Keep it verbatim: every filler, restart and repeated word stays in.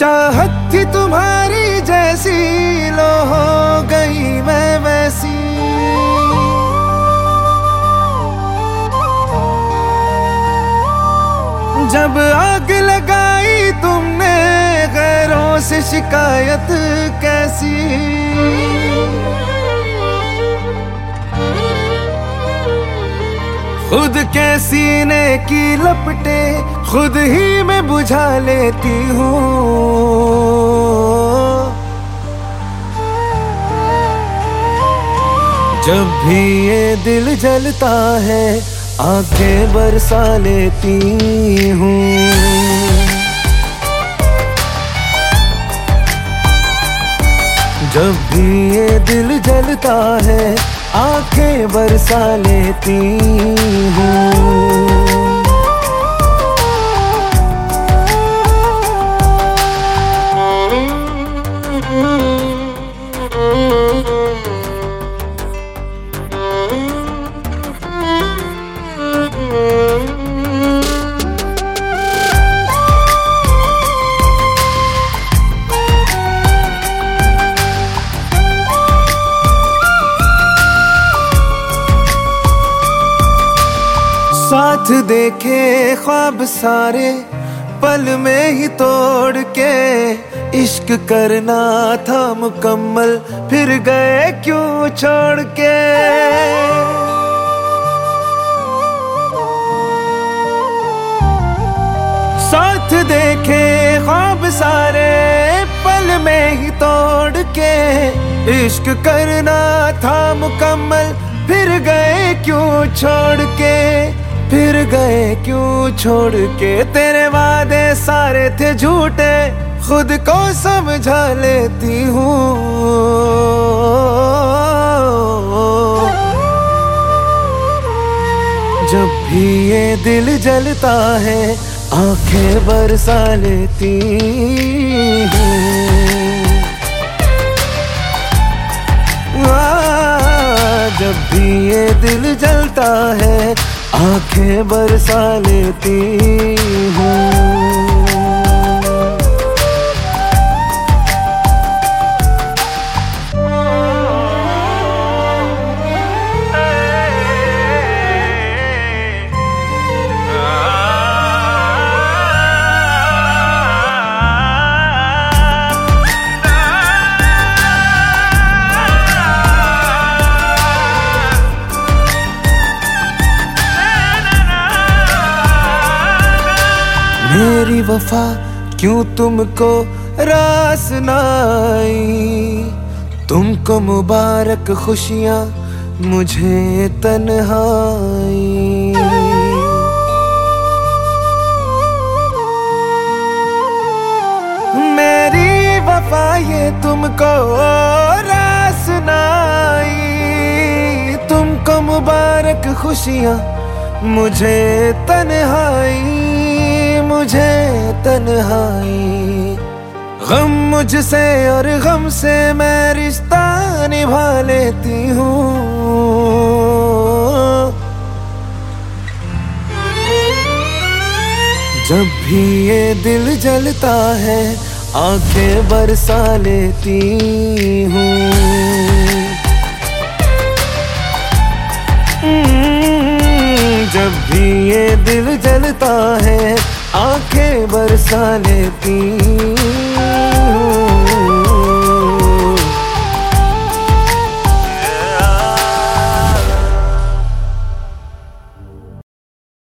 चाहत थी तुम्हारी जैसी, लो हो गई मैं वैसी। जब आग लगाई तुमने गैरों से शिकायत कैसी। खुद के सीने की लपटे खुद ही मैं बुझा लेती हूँ। जब भी ये दिल जलता है आंखें बरसा लेती हूँ। जब भी ये दिल जलता है आंखें बरसा लेती हूँ। साथ देखे ख्वाब सारे पल में ही तोड़ के, इश्क करना था मुकम्मल फिर गए क्यों छोड़ के। साथ देखे ख्वाब सारे पल में ही तोड़ के, इश्क करना था मुकम्मल फिर गए क्यों छोड़ के। फिर गए क्यों छोड़ के, तेरे वादे सारे थे झूठे खुद को समझा लेती हूँ। जब भी ये दिल जलता है आंखें बरसा लेती हूँ। जब भी ये दिल जलता है आंखें बरसा लेती हूँ। मेरी वफा क्यों तुमको रास न आई, तुमको मुबारक खुशियाँ मुझे तन्हाई। मेरी वफा ये तुमको रास न आई, तुमको मुबारक खुशियाँ मुझे तन्हाई। मुझे तन्हाई, गम मुझसे और गम से मैं रिश्ता निभा लेती हूँ। जब भी ये दिल जलता है आंखें बरसा लेती हूँ। जब भी ये दिल जलता है आंखें बरसा लेती हूँ।